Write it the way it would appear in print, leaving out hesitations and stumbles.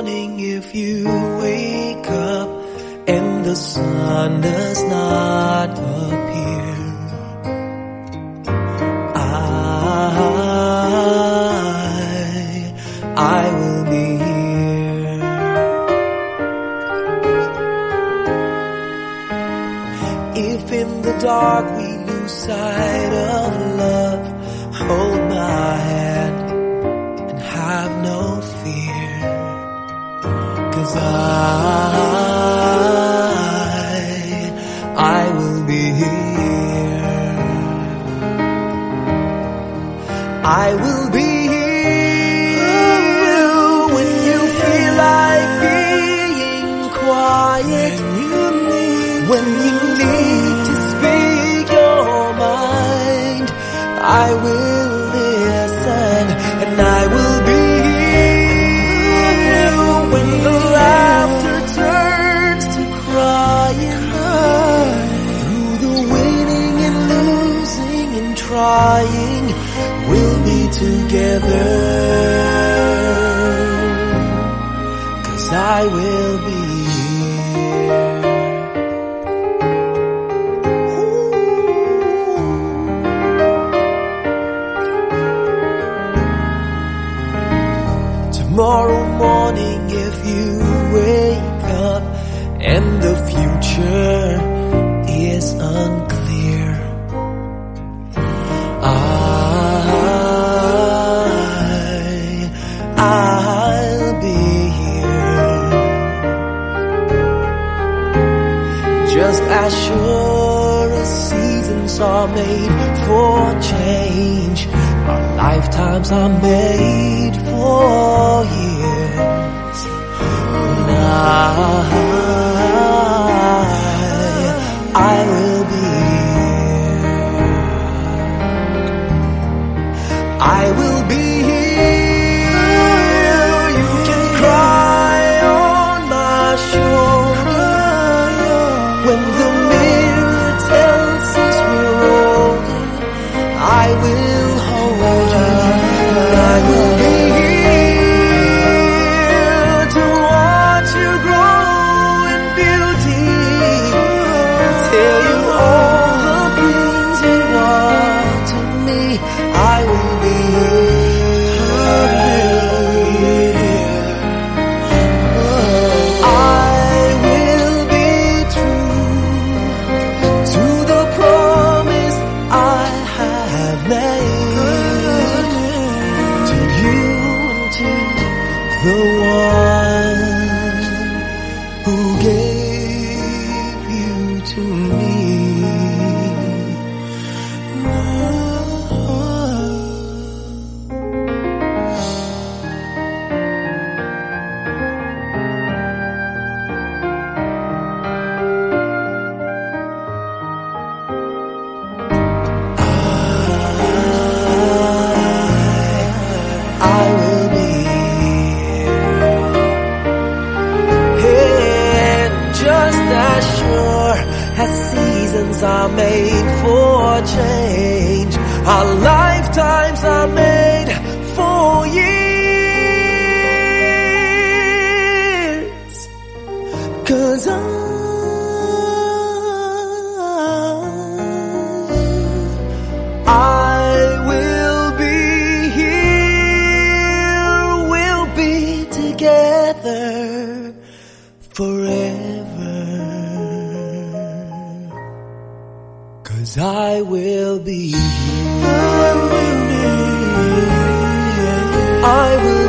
morning if you wake up and the sun does not appear, I will be here. If in the dark we lose sight of love, hold my hand and have no fear, 'cause I will be here. I will be here when you feel like being quiet, when you need to speak your mind. I will listen and I will be here when the laughter turns to crying. Through the winning and losing and trying, we'll be together, 'cause I will be here. Tomorrow morning if you wake up and the future is unclear, I'll be here. Just as sure as seasons are made for change, our lifetimes are made for years. And I will be here. I will be here. You can cry on my shoulder when the mirror tells us we're older. I will hold you. I will be here to watch you grow in beauty and tell you all the things you are to me. I will be here. I will be true to the promise I have made to you and to the one who gave you to me. I will be here. And just as sure as seasons are made for change, our lifetimes are made for years. 'Cause I will be here. We'll be together forever. 'Cause I will be here. I will